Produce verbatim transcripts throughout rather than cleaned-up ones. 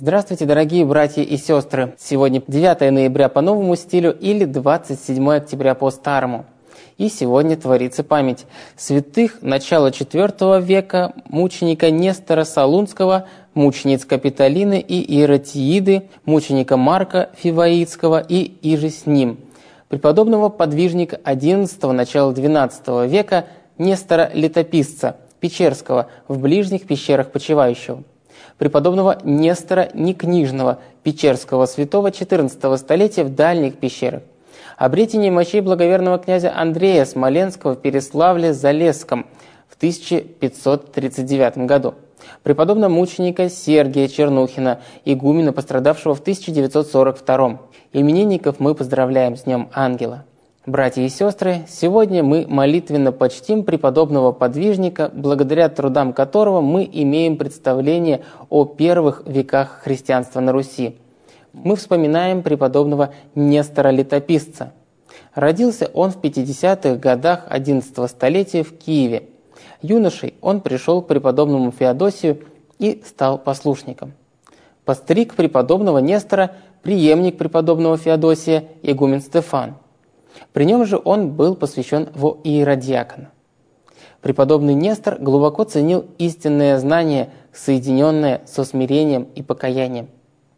Здравствуйте, дорогие братья и сестры! Сегодня девятое ноября по новому стилю или двадцать седьмое октября по старому. И сегодня творится память святых начала четвёртого века, мученика Нестора Солунского, мучениц Капитолины и Иератииды, мученика Марка Фиваитского и иже с ним, преподобного подвижника одиннадцатого начала двенадцатого века Нестора Летописца Печерского в ближних пещерах почивающего, преподобного Нестора Некнижного Печерского святого четырнадцатого столетия в дальних пещерах, обретение мощей благоверного князя Андрея Смоленского в Переславле-Залесском в тысяча пятьсот тридцать девятом году, преподобного мученика Сергия Чернухина, игумена, пострадавшего в тысяча девятьсот сорок втором. Именинников мы поздравляем с Днем Ангела. Братья и сестры, сегодня мы молитвенно почтим преподобного подвижника, благодаря трудам которого мы имеем представление о первых веках христианства на Руси. Мы вспоминаем преподобного Нестора Летописца. Родился он в пятидесятых годах одиннадцатого столетия в Киеве. Юношей он пришел к преподобному Феодосию и стал послушником. Постриг преподобного Нестора преемник преподобного Феодосия, игумен Стефан. При нем же он был посвящен во иеродиакона. Преподобный Нестор глубоко ценил истинное знание, соединенное со смирением и покаянием.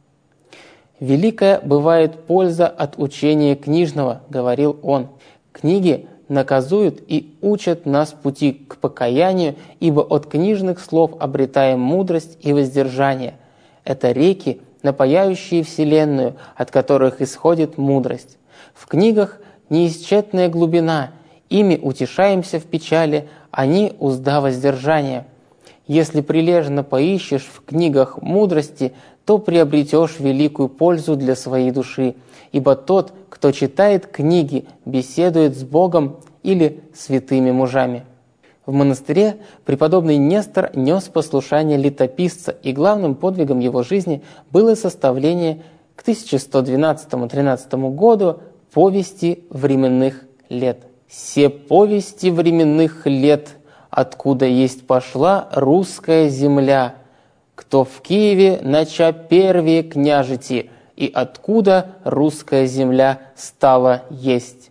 «Великая бывает польза от учения книжного», — говорил он. «Книги наказуют и учат нас пути к покаянию, ибо от книжных слов обретаем мудрость и воздержание. Это реки, напояющие вселенную, от которых исходит мудрость. В книгах неисчетная глубина, ими утешаемся в печали, они узда воздержания. Если прилежно поищешь в книгах мудрости, то приобретешь великую пользу для своей души, ибо тот, кто читает книги, беседует с Богом или святыми мужами». В монастыре преподобный Нестор нес послушание летописца, и главным подвигом его жизни было составление к тысяча сто двенадцатому-тринадцатому году повести временных лет. «Се повести временных лет, откуда есть пошла русская земля, кто в Киеве нача первее княжити, и откуда русская земля стала есть».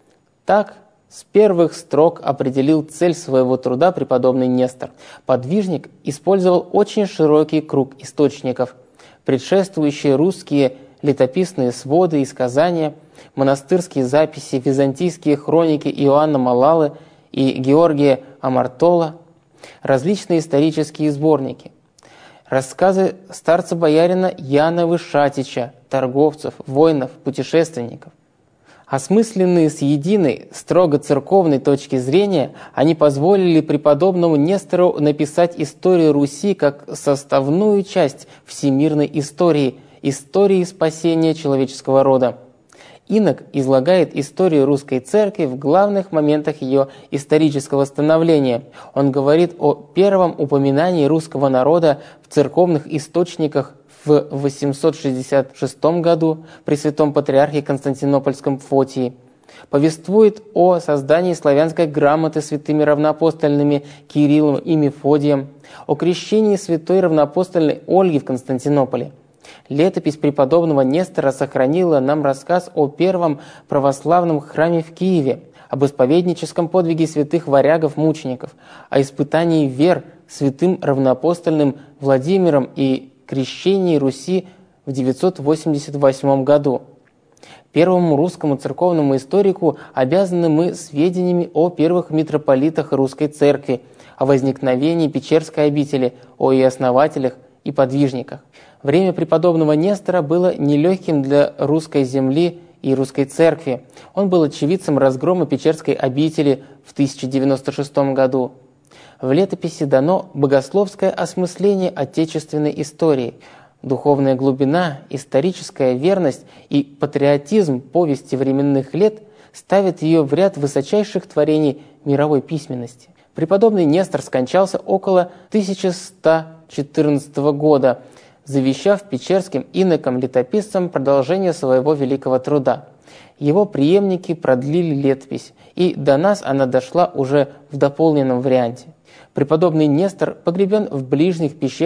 Так с первых строк определил цель своего труда преподобный Нестор. Подвижник использовал очень широкий круг источников, предшествующие русские летописные своды и сказания, монастырские записи, византийские хроники Иоанна Малалы и Георгия Амартола, различные исторические сборники, рассказы старца-боярина Яна Вышатича, торговцев, воинов, путешественников. Осмысленные с единой, строго церковной точки зрения, они позволили преподобному Нестору написать историю Руси как составную часть всемирной истории, истории спасения человеческого рода. Инок излагает историю русской церкви в главных моментах ее исторического становления. Он говорит о первом упоминании русского народа в церковных источниках в восемьсот шестьдесят шестом году при святом патриархе Константинопольском Фотии, повествует о создании славянской грамоты святыми равноапостольными Кириллом и Мефодием, о крещении святой равноапостольной Ольги в Константинополе. Летопись преподобного Нестора сохранила нам рассказ о первом православном храме в Киеве, об исповедническом подвиге святых варягов-мучеников, о испытании вер святым равноапостольным Владимиром и крещении Руси в девятьсот восемьдесят восьмом году. Первому русскому церковному историку обязаны мы сведениями о первых митрополитах русской церкви, о возникновении Печерской обители, о ее основателях и подвижниках. Время преподобного Нестора было нелегким для русской земли и русской церкви. Он был очевидцем разгрома Печерской обители в тысяча девяносто шестом году. В летописи дано богословское осмысление отечественной истории, духовная глубина, историческая верность и патриотизм повести временных лет ставят ее в ряд высочайших творений мировой письменности. Преподобный Нестор скончался около тысяча сто четырнадцатого года, завещав печерским инокам-летописцам продолжение своего великого труда. Его преемники продлили летопись, и до нас она дошла уже в дополненном варианте. Преподобный Нестор погребен в ближних пещерах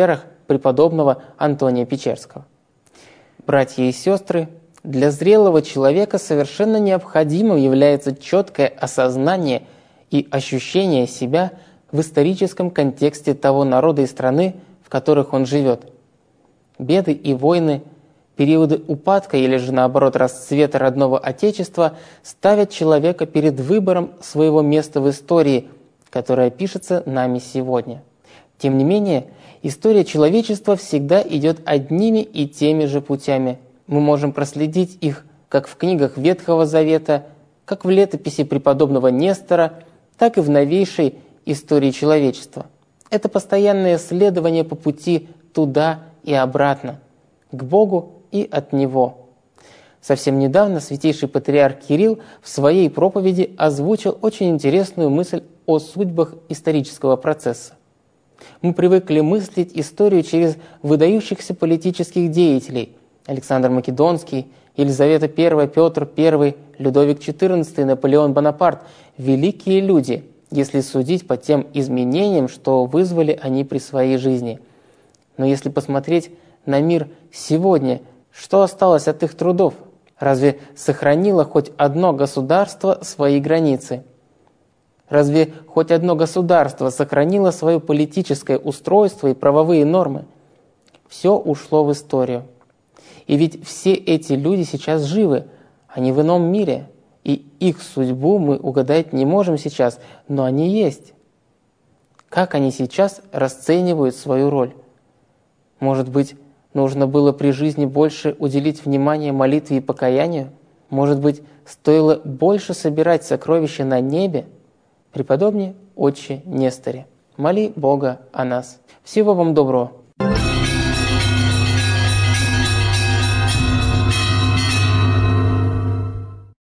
преподобного Антония Печерского. Братья и сестры, для зрелого человека совершенно необходимым является четкое осознание и ощущение себя в историческом контексте того народа и страны, в которых он живет. Беды и войны, периоды упадка или же наоборот расцвета родного Отечества ставят человека перед выбором своего места в истории, которая пишется нами сегодня. Тем не менее, история человечества всегда идет одними и теми же путями. Мы можем проследить их как в книгах Ветхого Завета, как в летописи преподобного Нестора, так и в новейшей истории человечества. Это постоянное следование по пути туда и обратно, к Богу и от Него. Совсем недавно святейший патриарх Кирилл в своей проповеди озвучил очень интересную мысль о судьбах исторического процесса. Мы привыкли мыслить историю через выдающихся политических деятелей – Александр Македонский, Елизавета Первая, Петр Первый, Людовик четырнадцатый, Наполеон Бонапарт – великие люди, если судить по тем изменениям, что вызвали они при своей жизни. Но если посмотреть на мир сегодня, что осталось от их трудов? Разве сохранило хоть одно государство свои границы? Разве хоть одно государство сохранило свое политическое устройство и правовые нормы? Все ушло в историю. И ведь все эти люди сейчас живы, они в ином мире, и их судьбу мы угадать не можем сейчас, но они есть. Как они сейчас расценивают свою роль? Может быть, нужно было при жизни больше уделить внимание молитве и покаянию? Может быть, стоило больше собирать сокровища на небе? Преподобный отче Несторе, моли Бога о нас. Всего вам доброго.